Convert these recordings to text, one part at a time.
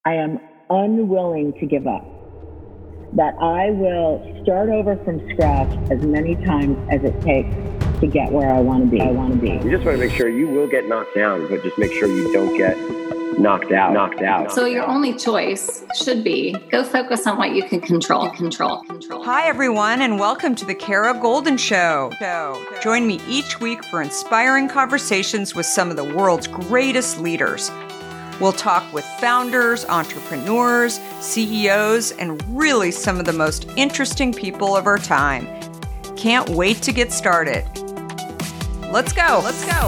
I am unwilling to give up. That I will start over from scratch as many times as it takes to get where I want to be. You just want to make sure you will get knocked down, but just make sure you don't get knocked out. So your only choice should be go focus on what you can control. Hi, everyone, and welcome to the Kara Goldin Show. Join me each week for inspiring conversations with some of the world's greatest leaders. We'll talk with founders, entrepreneurs, CEOs, and really some of the most interesting people of our time. Can't wait to get started. Let's go.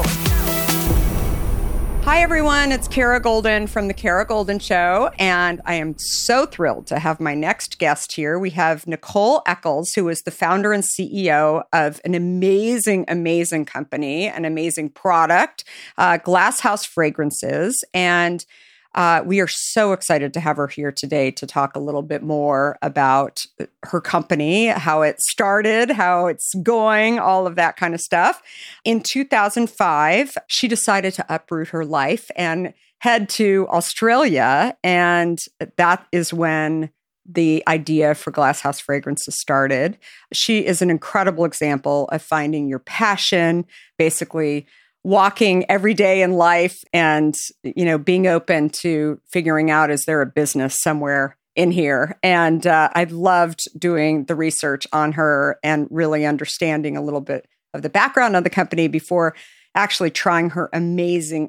Hi, everyone. It's Kara Goldin from The Kara Goldin Show, and I am so thrilled to have my next guest here. We have Nicole Eccles, who is the founder and CEO of an amazing company, an amazing product, Glass House Fragrances, and we are so excited to have her here today to talk a little bit more about her company, how it started, how it's going, all of that kind of stuff. In 2005, she decided to uproot her life and head to Australia. And that is when the idea for Glass House Fragrances started. She is an incredible example of finding your passion, basically walking every day in life and, being open to figuring out, is there a business somewhere in here? And I loved doing the research on her and really understanding a little bit of the background of the company before actually trying her amazing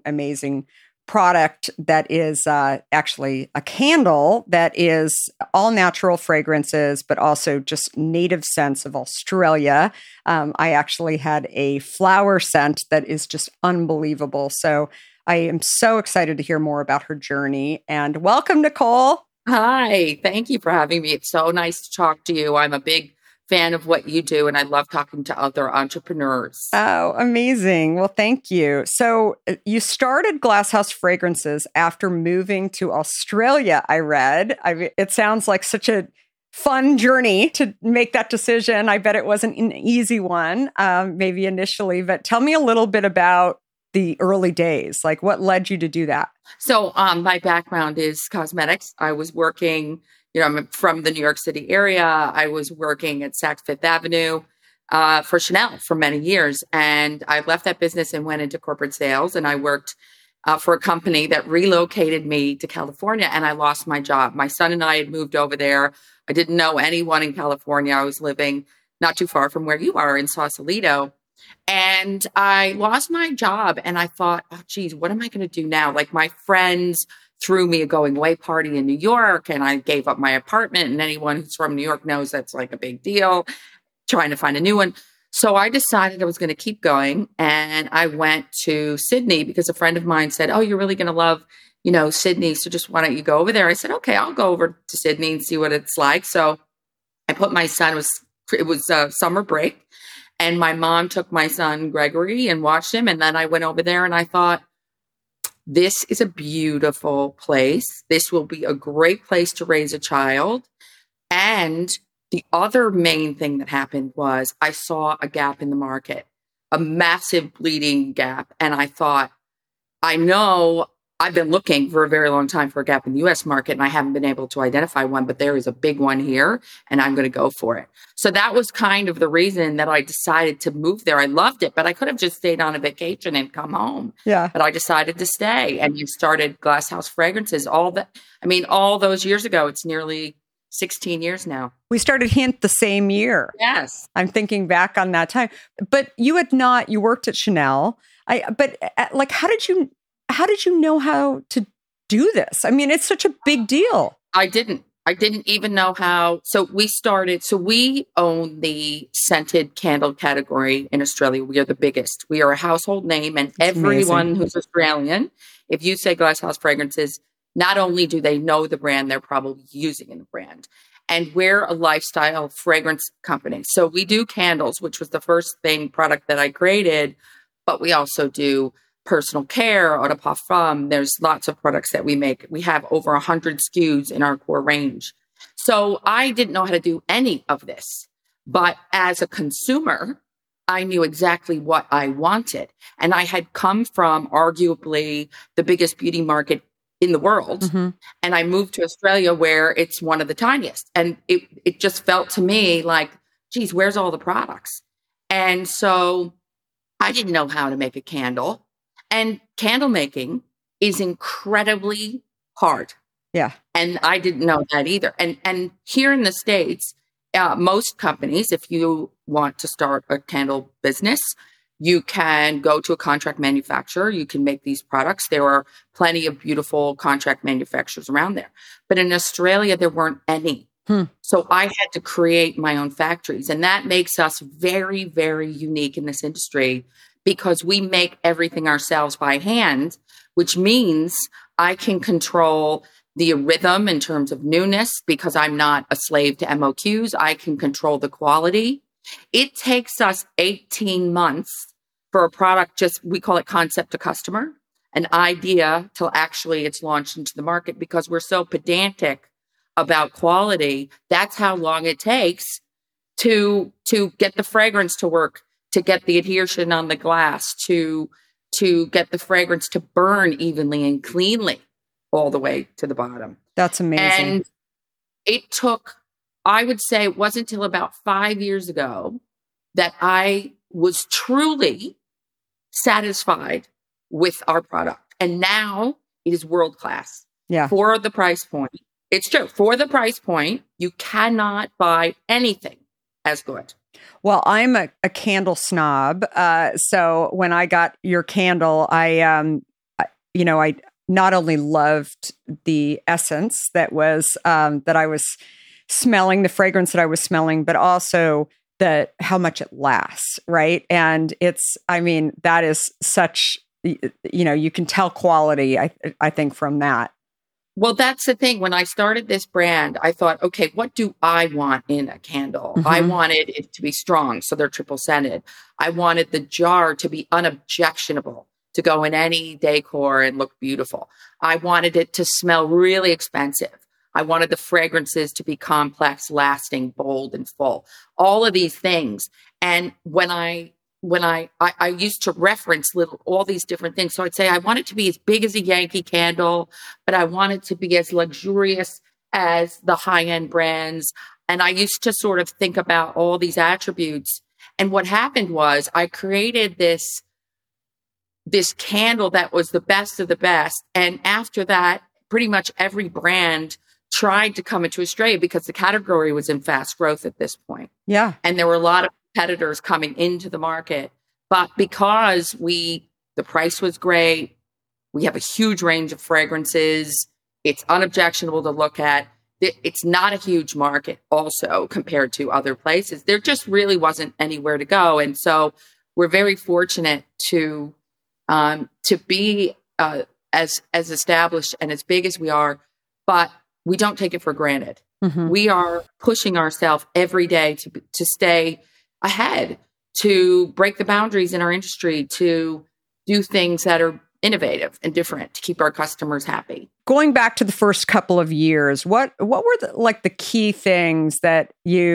product that is actually a candle that is all natural fragrances, but also just native scents of Australia. I actually had a flower scent that is just unbelievable. So I am so excited to hear more about her journey. And welcome, Nicole. Hi, thank you for having me. It's so nice to talk to you. I'm a big fan of what you do, and I love talking to other entrepreneurs. Oh, amazing. Well, thank you. So you started Glass House Fragrances after moving to Australia, I read. It sounds like such a fun journey to make that decision. I bet it wasn't an easy one, maybe initially, but tell me a little bit about the early days. Like, what led you to do that? So my background is cosmetics. I was working, I'm from the New York City area. I was working at Saks Fifth Avenue for Chanel for many years. And I left that business and went into corporate sales. And I worked for a company that relocated me to California, and I lost my job. My son and I had moved over there. I didn't know anyone in California. I was living not too far from where you are in Sausalito. And I lost my job, and I thought, oh, geez, what am I going to do now? Like, my friends threw me a going away party in New York, and I gave up my apartment. And anyone who's from New York knows that's like a big deal, trying to find a new one. So I decided I was going to keep going. And I went to Sydney because a friend of mine said, oh, you're really going to love, Sydney. So just why don't you go over there? I said, okay, I'll go over to Sydney and see what it's like. So I put my son, it was summer break. And my mom took my son, Gregory, and watched him. And then I went over there and I thought, this is a beautiful place. This will be a great place to raise a child. And the other main thing that happened was I saw a gap in the market, a massive bleeding gap. And I thought, I know I've been looking for a very long time for a gap in the US market, and I haven't been able to identify one, but there is a big one here, and I'm going to go for it. So that was kind of the reason that I decided to move there. I loved it, but I could have just stayed on a vacation and come home. Yeah. But I decided to stay, and you started Glass House Fragrances all those years ago. It's nearly 16 years now. We started Hint the same year. Yes. I'm thinking back on that time. But you worked at Chanel. How did you know how to do this? I mean, it's such a big deal. I didn't even know how. So we own the scented candle category in Australia. We are the biggest. We are a household name, and That's everyone amazing. who's Australian, if you say Glass House Fragrances, not only do they know the brand, they're probably using the brand. And we're a lifestyle fragrance company. So we do candles, which was the first product that I created, but we also do personal care, eau de parfum. There's lots of products that we make. We have over 100 SKUs in our core range. So I didn't know how to do any of this. But as a consumer, I knew exactly what I wanted. And I had come from arguably the biggest beauty market in the world. Mm-hmm. And I moved to Australia where it's one of the tiniest. And it just felt to me like, geez, where's all the products? And so I didn't know how to make a candle. And candle making is incredibly hard. Yeah. And I didn't know that either. And here in the States, most companies, if you want to start a candle business, you can go to a contract manufacturer. You can make these products. There are plenty of beautiful contract manufacturers around there. But in Australia, there weren't any. So I had to create my own factories. And that makes us very, very unique in this industry because we make everything ourselves by hand, which means I can control the rhythm in terms of newness because I'm not a slave to MOQs. I can control the quality. It takes us 18 months for a product, we call it concept to customer, an idea till actually it's launched into the market because we're so pedantic about quality. That's how long it takes to get the fragrance to work, to get the adhesion on the glass, to get the fragrance to burn evenly and cleanly all the way to the bottom. That's amazing. And it took, I would say it wasn't until about 5 years ago that I was truly satisfied with our product. And now it is world class. Yeah. For the price point. It's true. For the price point, you cannot buy anything as good. Well, I'm a candle snob. So when I got your candle, I not only loved the essence that I was smelling, the fragrance that I was smelling, but also how much it lasts, right? And that is such, you can tell quality, I think, from that. Well, that's the thing. When I started this brand, I thought, okay, what do I want in a candle? Mm-hmm. I wanted it to be strong, so they're triple scented. I wanted the jar to be unobjectionable, to go in any decor and look beautiful. I wanted it to smell really expensive. I wanted the fragrances to be complex, lasting, bold, and full. All of these things. And when I used to reference all these different things. So I'd say I want it to be as big as a Yankee candle, but I want it to be as luxurious as the high-end brands. And I used to sort of think about all these attributes. And what happened was I created this candle that was the best of the best. And after that, pretty much every brand tried to come into Australia because the category was in fast growth at this point. Yeah. And there were a lot of competitors coming into the market. But because the price was great, we have a huge range of fragrances, it's unobjectionable to look at. It's not a huge market also compared to other places. There just really wasn't anywhere to go. And so we're very fortunate to be as established and as big as we are, but we don't take it for granted. Mm-hmm. We are pushing ourselves every day to stay ahead, to break the boundaries in our industry, to do things that are innovative and different to keep our customers happy. Going back to the first couple of years, what were the key things that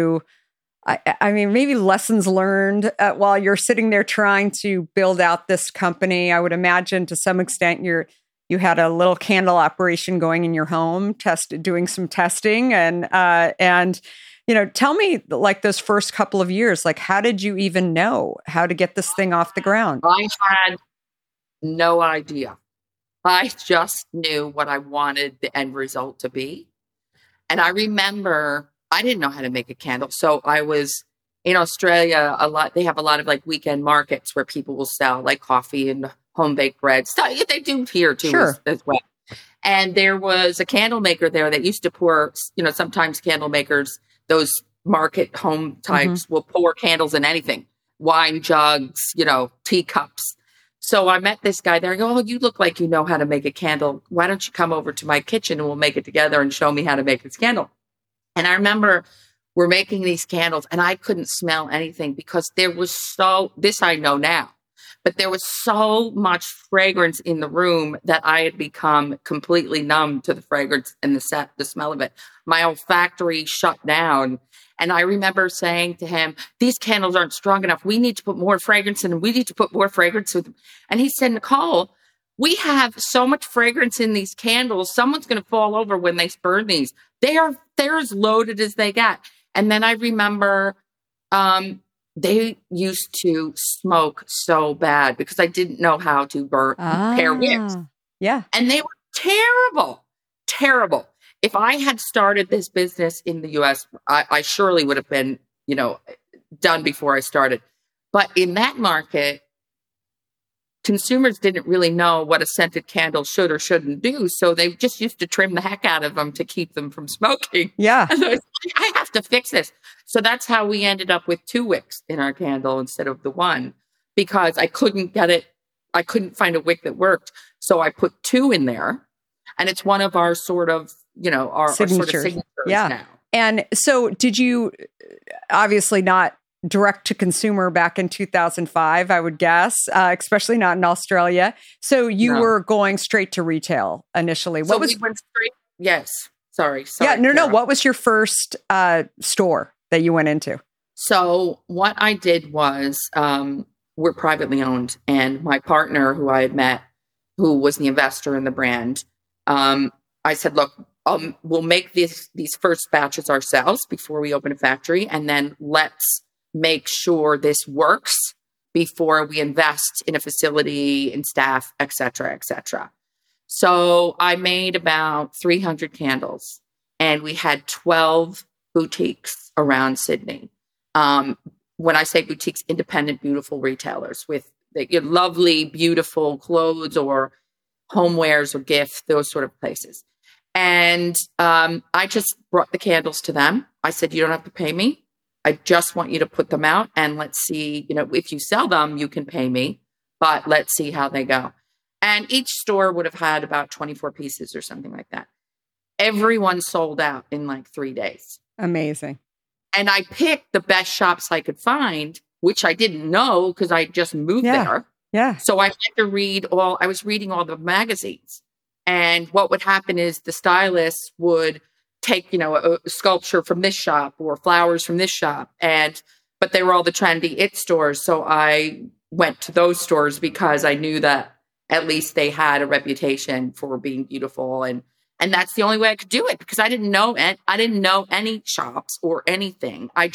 maybe lessons learned while you're sitting there trying to build out this company? I would imagine to some extent you had a little candle operation going in your home, doing some testing, and tell me, like, those first couple of years, like, how did you even know how to get this thing off the ground? I had no idea. I just knew what I wanted the end result to be. And I remember I didn't know how to make a candle. So I was in Australia they have a lot of like weekend markets where people will sell like coffee and home baked bread. So they do here too, sure, as well. And there was a candle maker there that used to pour, sometimes candle makers, those market home types, mm-hmm, will pour candles in anything, wine jugs, teacups. So I met this guy there. I go, oh, you look like you know how to make a candle. Why don't you come over to my kitchen and we'll make it together and show me how to make this candle? And I remember we're making these candles and I couldn't smell anything because there was this I know now, but there was so much fragrance in the room that I had become completely numb to the fragrance and the smell of it. My olfactory shut down. And I remember saying to him, these candles aren't strong enough. We need to put more fragrance in them. We need to put more fragrance with them. And he said, Nicole, we have so much fragrance in these candles. Someone's going to fall over when they burn these. They're as loaded as they get. And then I remember they used to smoke so bad because I didn't know how to pair wicks. Yeah. And they were terrible. If I had started this business in the US, I surely would have been, done before I started. But in that market, consumers didn't really know what a scented candle should or shouldn't do. So they just used to trim the heck out of them to keep them from smoking. Yeah. And I was like, I have to fix this. So that's how we ended up with 2 wicks in our candle instead of the 1, because I couldn't get it. I couldn't find a wick that worked. So I put 2 in there, and it's one of our sort of, our sort of signatures now. And so did you, obviously not direct to consumer back in 2005, I would guess, especially not in Australia. So you were going straight to retail initially. We went straight? Yes. Sorry. Yeah, no. What was your first store that you went into? So what I did was, we're privately owned, and my partner, who I had met, who was the investor in the brand, I said, look, we'll make these first batches ourselves before we open a factory, and then let's make sure this works before we invest in a facility, in staff, et cetera, et cetera. So I made about 300 candles, and we had 12 boutiques around Sydney. When I say boutiques, independent, beautiful retailers with lovely, beautiful clothes or homewares or gifts, those sort of places. And I just brought the candles to them. I said, you don't have to pay me. I just want you to put them out, and let's see, if you sell them, you can pay me, but let's see how they go. And each store would have had about 24 pieces or something like that. Everyone sold out in like 3 days. Amazing. And I picked the best shops I could find, which I didn't know because I just moved there. Yeah. So I had to I was reading all the magazines. And what would happen is the stylists would take, a sculpture from this shop or flowers from this shop. But they were all the trendy it stores. So I went to those stores because I knew that at least they had a reputation for being beautiful. And that's the only way I could do it, because I didn't know any shops or anything. I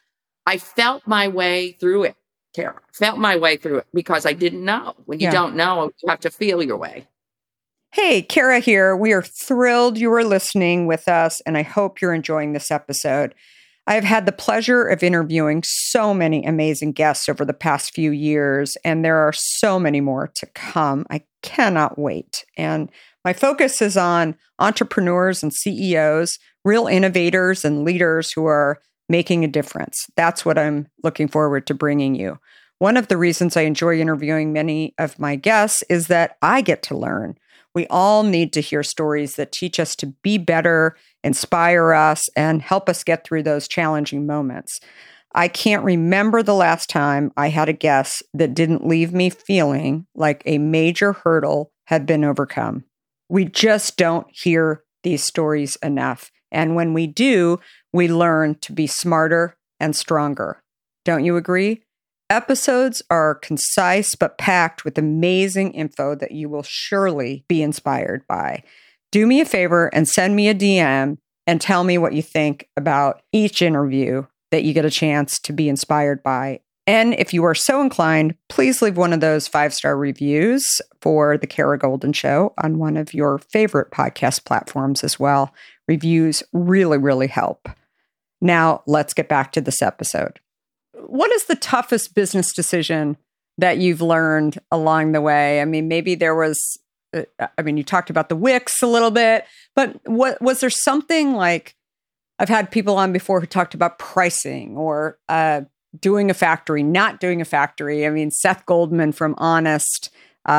felt my way through it, Kara. Felt my way through it because I didn't know. When you don't know, you have to feel your way. Hey, Kara here. We are thrilled you are listening with us, and I hope you're enjoying this episode. I have had the pleasure of interviewing so many amazing guests over the past few years, and there are so many more to come. I cannot wait. And my focus is on entrepreneurs and CEOs, real innovators and leaders who are making a difference. That's what I'm looking forward to bringing you. One of the reasons I enjoy interviewing many of my guests is that I get to learn. We all need to hear stories that teach us to be better, inspire us, and help us get through those challenging moments. I can't remember the last time I had a guest that didn't leave me feeling like a major hurdle had been overcome. We just don't hear these stories enough. And when we do, we learn to be smarter and stronger. Don't you agree? Episodes are concise but packed with amazing info that you will surely be inspired by. Do me a favor and send me a DM and tell me what you think about each interview that you get a chance to be inspired by. And if you are so inclined, please leave one of those 5-star reviews for The Kara Goldin Show on one of your favorite podcast platforms as well. Reviews really, really help. Now, let's get back to this episode. What is the toughest business decision that you've learned along the way? I mean, maybe there was, you talked about the wicks a little bit, but was there something like, I've had people on before who talked about pricing or doing a factory, not doing a factory. I mean, Seth Goldman from Honest,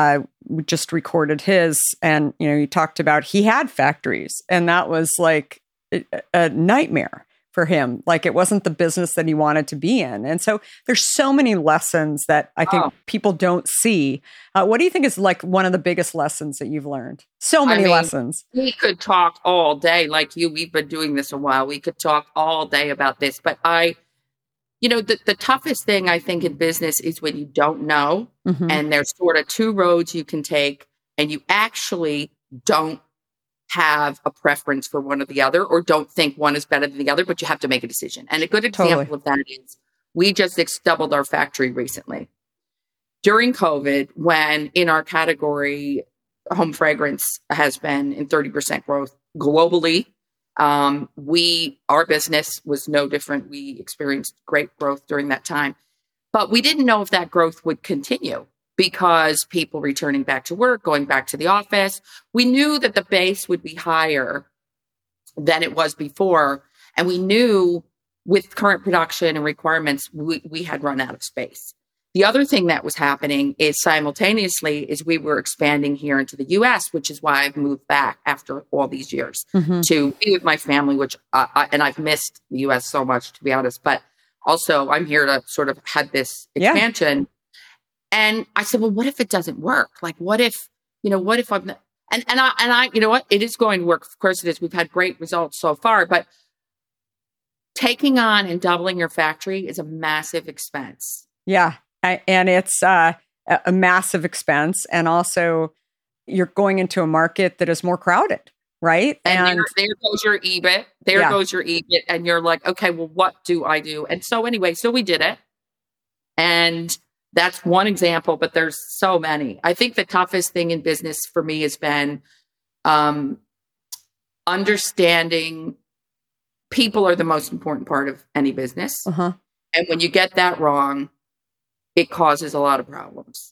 we just recorded his, and, he talked about he had factories, and that was like a nightmare for him. Like, it wasn't the business that he wanted to be in. And so there's so many lessons that I think people don't see. What do you think is like one of the biggest lessons that you've learned? So many lessons. We could talk all day, like you. We've been doing this a while. We could talk all day about this. But the toughest thing I think in business is when you don't know, and there's sort of 2 roads you can take, and you actually don't have a preference for one or the other, or don't think one is better than the other, but you have to make a decision. And a good example of that is we just doubled our factory recently. During COVID, when in our category, home fragrance has been in 30% growth globally, our business was no different. We experienced great growth during that time, but we didn't know if that growth would continue because people returning back to work, going back to the office. We knew that the base would be higher than it was before. And we knew with current production and requirements, we had run out of space. The other thing that was happening is simultaneously is we were expanding here into the US, which is why I've moved back after all these years to be with my family, which, and I've missed the US so much, to be honest, but also I'm here to sort of have this expansion. And I said, well, what if it doesn't work? Like, what if I'm, and I, you know what, it is going to work. Of course it is. We've had great results so far, but taking on and doubling your factory is a massive expense. Yeah. And it's a massive expense. And also you're going into a market that is more crowded, right? And there goes your EBIT. There goes your EBIT. And you're like, okay, well, what do I do? And so anyway, so we did it. And that's one example, but there's so many. I think the toughest thing in business for me has been understanding people are the most important part of any business. And when you get that wrong, it causes a lot of problems.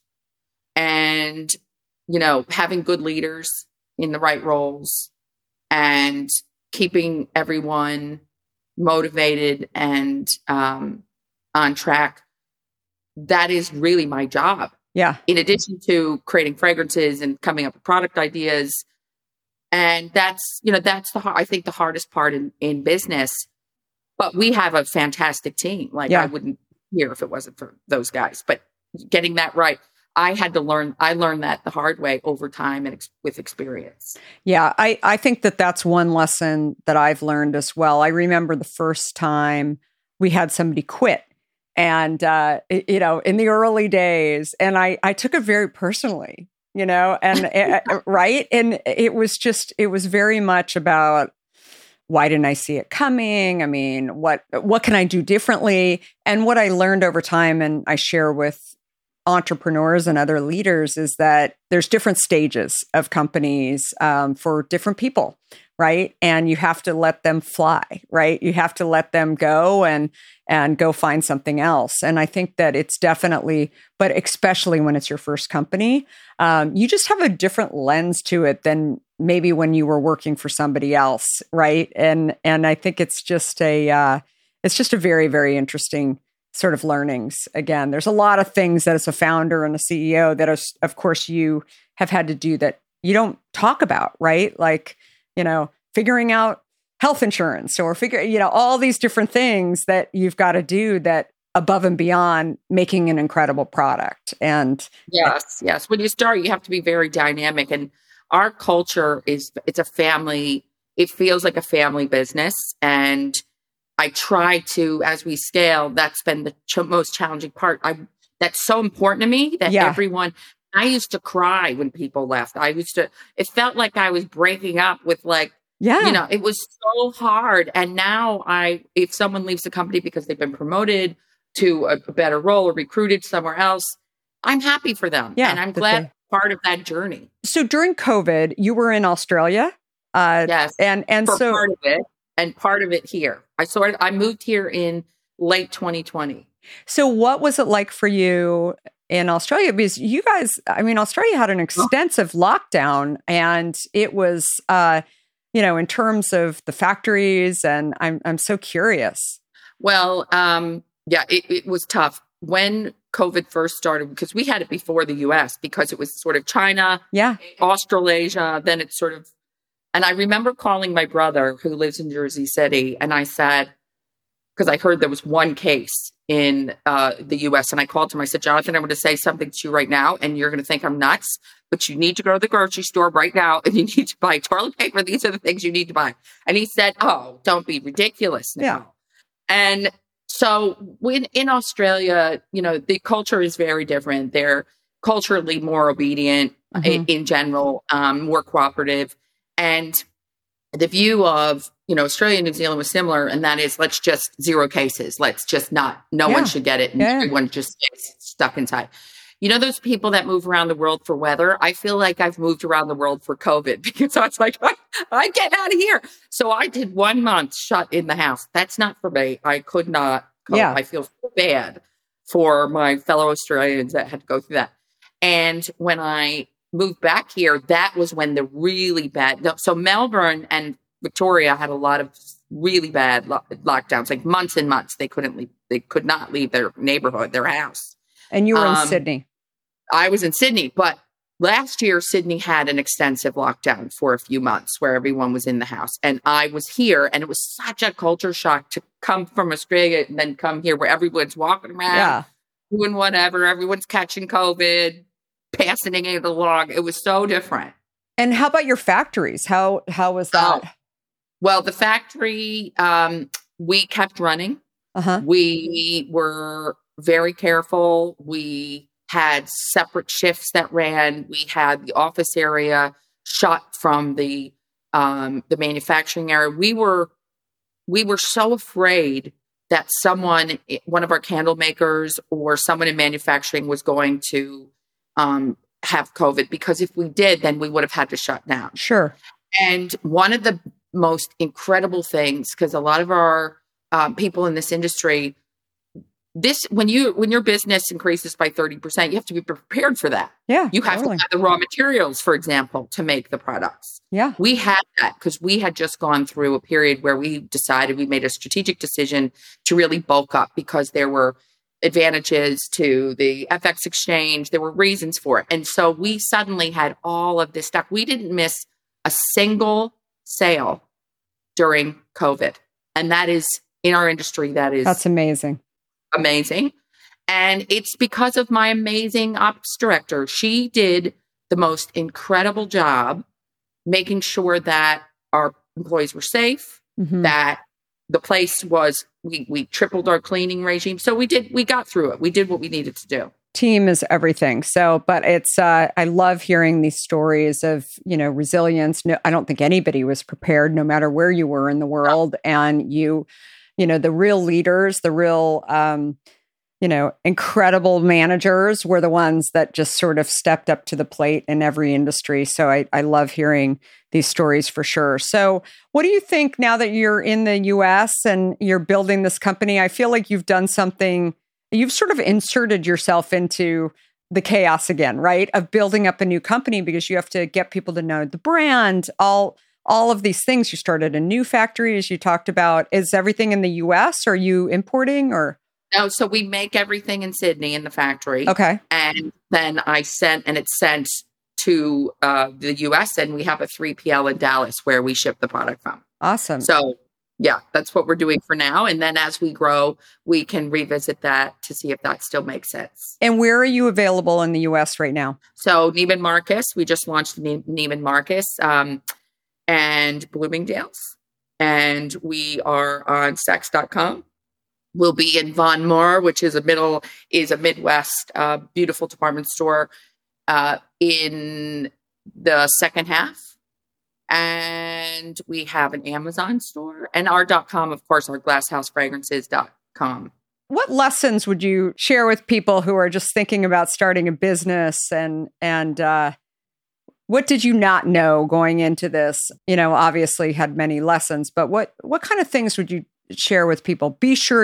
And, you know, having good leaders in the right roles and keeping everyone motivated and on track, that is really my job. Yeah. In addition to creating fragrances and coming up with product ideas. And that's I think the hardest part in business. But we have a fantastic team. Like I wouldn't be here if it wasn't for those guys. But getting that right, I learned that the hard way over time and with experience. Yeah, I think that's one lesson that I've learned as well. I remember the first time we had somebody quit. And, you know, in the early days, and I took it very personally, you know, and right. And it was very much about, why didn't I see it coming? I mean, what can I do differently? And what I learned over time, and I share with entrepreneurs and other leaders, is that there's different stages of companies for different people. Right. And you have to let them fly, right? You have to let them go and go find something else. And I think that it's definitely, but especially when it's your first company, you just have a different lens to it than maybe when you were working for somebody else. Right. And I think it's just a very, very interesting sort of learnings. Again, there's a lot of things that as a founder and a CEO that of course you have had to do that you don't talk about, right? Like, you know, figuring out health insurance or all these different things that you've got to do that above and beyond making an incredible product. And yes. When you start, you have to be very dynamic. And our culture it's a family. It feels like a family business. And I try to, as we scale, that's been the most challenging part. That's so important to me that everyone, I used to cry when people left. It felt like I was breaking up with it was so hard. And now if someone leaves the company because they've been promoted to a better role or recruited somewhere else, I'm happy for them. Yeah, and I'm glad part of that journey. So during COVID, you were in Australia. Yes. And so part of it and part of it here. I moved here in late 2020. So what was it like for you in Australia? Because you guys, Australia had an extensive lockdown, and it was, in terms of the factories, and I'm so curious. Well, it was tough when COVID first started, because we had it before the US, because it was sort of China, Australasia, then it's sort of, and I remember calling my brother who lives in Jersey City, and I said, because I heard there was one case in the US, and I called him, I said, Jonathan, I'm going to say something to you right now, and you're going to think I'm nuts, but you need to go to the grocery store right now, and you need to buy toilet paper. These are the things you need to buy. And he said, oh, don't be ridiculous, Nicole. Yeah. And so in Australia, the culture is very different. They're culturally more obedient. in general, more cooperative. And the view of, Australia and New Zealand was similar, and that is, let's just 0 cases. Let's just no one should get it. And everyone just stays stuck inside. Those people that move around the world for weather, I feel like I've moved around the world for COVID, because I was like, I get out of here. So I did 1 month shut in the house. That's not for me. I could not cope. I feel so bad for my fellow Australians that had to go through that. And when I moved back here, that was when the really bad, so Melbourne and Victoria had a lot of really bad lockdowns, like months and months. They could not leave their neighborhood, their house. And you were in Sydney. I was in Sydney, but last year, Sydney had an extensive lockdown for a few months where everyone was in the house. And I was here, and it was such a culture shock to come from Australia and then come here where everyone's walking around, doing whatever. Everyone's catching COVID, passing it along. It was so different. And how about your factories? How was that? Well, the factory, we kept running. We were very careful. We had separate shifts that ran. We had the office area shut from the manufacturing area. We were so afraid that one of our candle makers or someone in manufacturing was going to have COVID, because if we did, then we would have had to shut down. Sure. And one of the most incredible things, because a lot of our people in this industry, when your business increases by 30%, you have to be prepared for that. Yeah, you have to have the raw materials, for example, to make the products. Yeah, we had that because we had just gone through a period where we made a strategic decision to really bulk up, because there were advantages to the FX exchange. There were reasons for it, and so we suddenly had all of this stuff. We didn't miss a single sale during COVID, and that is in our industry. That's amazing. Amazing. And it's because of my amazing ops director. She did the most incredible job making sure that our employees were safe, that the place was, we tripled our cleaning regime. So we got through it. We did what we needed to do. Team is everything. So, but it's, I love hearing these stories of, resilience. No, I don't think anybody was prepared, no matter where you were in the world. And the real leaders, the real, incredible managers were the ones that just sort of stepped up to the plate in every industry. So I love hearing these stories for sure. So what do you think now that you're in the US and you're building this company? I feel like you've done something, you've sort of inserted yourself into the chaos again, right? Of building up a new company, because you have to get people to know the brand, all of these things. You started a new factory, as you talked about. Is everything in the US? Are you importing or? No, so we make everything in Sydney in the factory. Okay. And then it's sent to the US, and we have a 3PL in Dallas where we ship the product from. Awesome. So yeah, that's what we're doing for now. And then as we grow, we can revisit that to see if that still makes sense. And where are you available in the US right now? So Neiman Marcus, we just launched Neiman Marcus. And Bloomingdale's, and we are on Saks.com. We'll be in Von Maur, which is a Midwest beautiful department store in the second half, and we have an Amazon store, and our .com, of course, our glasshousefragrances.com. What lessons would you share with people who are just thinking about starting a business, and what did you not know going into this? Obviously had many lessons, but what kind of things would you share with people? Be sure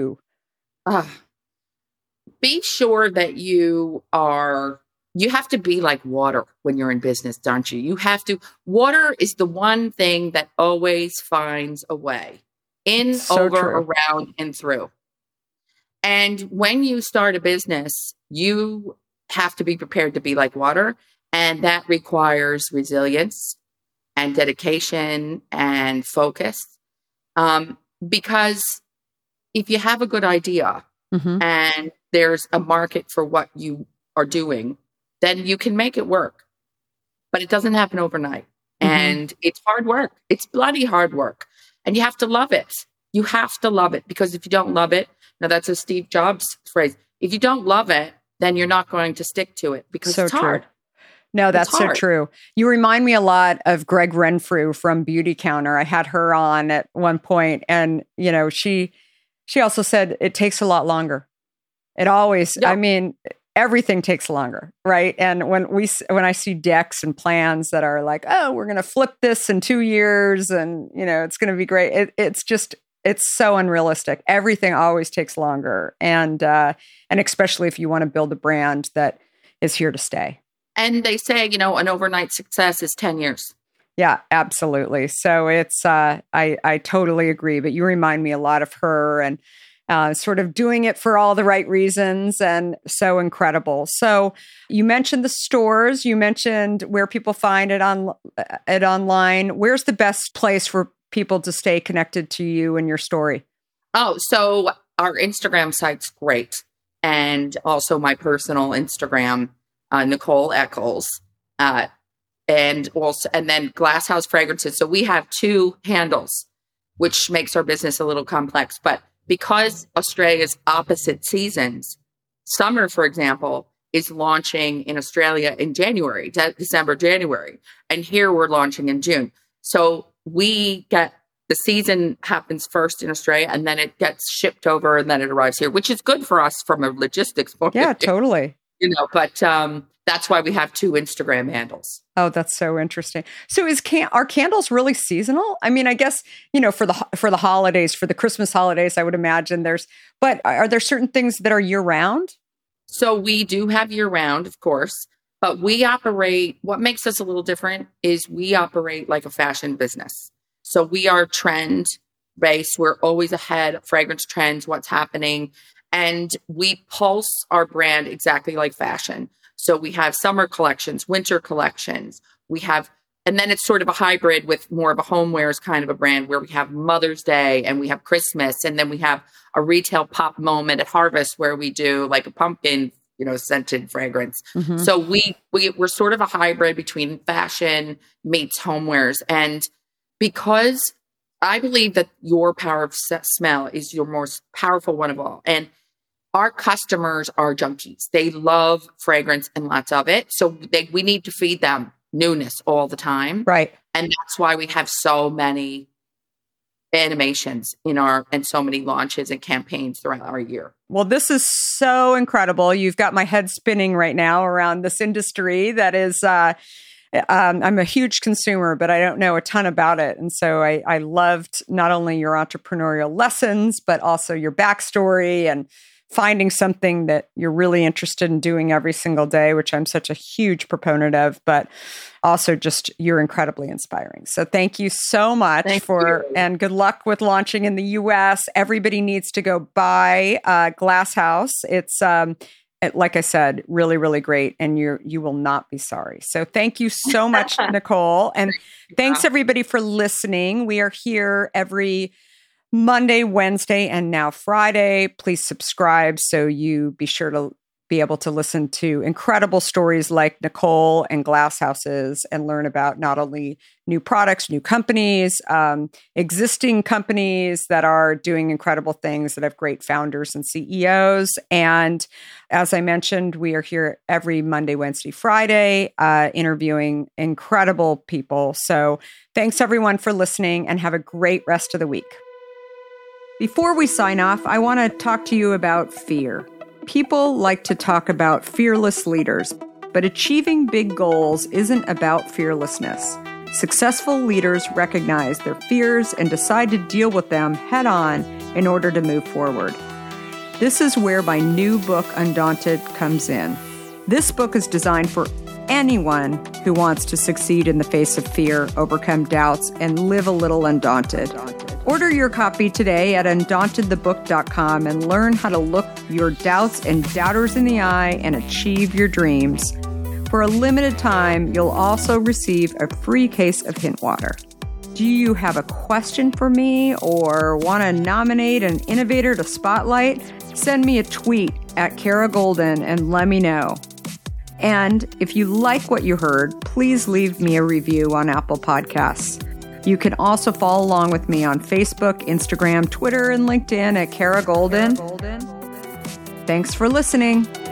that you have to be like water when you're in business, don't you? Water is the one thing that always finds a way in, so over, true. Around, and through. And when you start a business, you have to be prepared to be like water. And that requires resilience and dedication and focus. Because if you have a good idea and there's a market for what you are doing, then you can make it work. But it doesn't happen overnight. And it's hard work. It's bloody hard work. And you have to love it. You have to love it, because if you don't love it, now that's a Steve Jobs phrase. If you don't love it, then you're not going to stick to it, because it's hard. No, that's so true. You remind me a lot of Greg Renfrew from Beauty Counter. I had her on at one point, and she also said it takes a lot longer. It always, I mean, everything takes longer, right? And when I see decks and plans that are like, oh, we're going to flip this in 2 years, and it's going to be great. It's so unrealistic. Everything always takes longer, and especially if you want to build a brand that is here to stay. And they say, an overnight success is 10 years. Yeah, absolutely. So it's I totally agree. But you remind me a lot of her, and sort of doing it for all the right reasons, and so incredible. So you mentioned the stores. You mentioned where people find it online. Where's the best place for people to stay connected to you and your story? Oh, so our Instagram site's great. And also my personal Instagram, Nicole Eccles. And then Glass House Fragrances. So we have 2 handles, which makes our business a little complex. But because Australia's opposite seasons, summer, for example, is launching in Australia in January, December, January. And here we're launching in June. So the season happens first in Australia, and then it gets shipped over, and then it arrives here, which is good for us from a logistics point of view. Yeah, totally. But that's why we have 2 Instagram handles. Oh, that's so interesting. So are candles really seasonal? I mean, I guess, for the holidays, for the Christmas holidays, I would imagine but are there certain things that are year round? So we do have year round, of course, but what makes us a little different is we operate like a fashion business. So we are trend based. We're always ahead of fragrance trends, what's happening. And we pulse our brand exactly like fashion. So we have summer collections, winter collections. And then it's sort of a hybrid with more of a homewares kind of a brand where we have Mother's Day and we have Christmas. And then we have a retail pop moment at Harvest where we do like a pumpkin, scented fragrance. Mm-hmm. So we're sort of a hybrid between fashion meets homewares. And because I believe that your power of smell is your most powerful one of all. And our customers are junkies. They love fragrance and lots of it. So we need to feed them newness all the time. Right. And that's why we have so many animations and so many launches and campaigns throughout our year. Well, this is so incredible. You've got my head spinning right now around this industry that is, I'm a huge consumer, but I don't know a ton about it. And so I loved not only your entrepreneurial lessons, but also your backstory and finding something that you're really interested in doing every single day, which I'm such a huge proponent of, but also just you're incredibly inspiring. So thank you so much and good luck with launching in the US. Everybody needs to go buy Glass House. It's, like I said, really, really great. And you will not be sorry. So thank you so much, Nicole. And thanks everybody for listening. We are here every Monday, Wednesday, and now Friday. Please subscribe so you be sure to be able to listen to incredible stories like Nicole and Glass Houses and learn about not only new products, new companies, existing companies that are doing incredible things that have great founders and CEOs. And as I mentioned, we are here every Monday, Wednesday, Friday, interviewing incredible people. So thanks everyone for listening and have a great rest of the week. Before we sign off, I want to talk to you about fear. People like to talk about fearless leaders, but achieving big goals isn't about fearlessness. Successful leaders recognize their fears and decide to deal with them head on in order to move forward. This is where my new book, Undaunted, comes in. This book is designed for anyone who wants to succeed in the face of fear, overcome doubts, and live a little undaunted. Order your copy today at undauntedthebook.com and learn how to look your doubts and doubters in the eye and achieve your dreams. For a limited time, you'll also receive a free case of Hint Water. Do you have a question for me or want to nominate an innovator to spotlight? Send me a tweet at Kara Goldin and let me know. And if you like what you heard, please leave me a review on Apple Podcasts. You can also follow along with me on Facebook, Instagram, Twitter, and LinkedIn at Kara Goldin. Thanks for listening.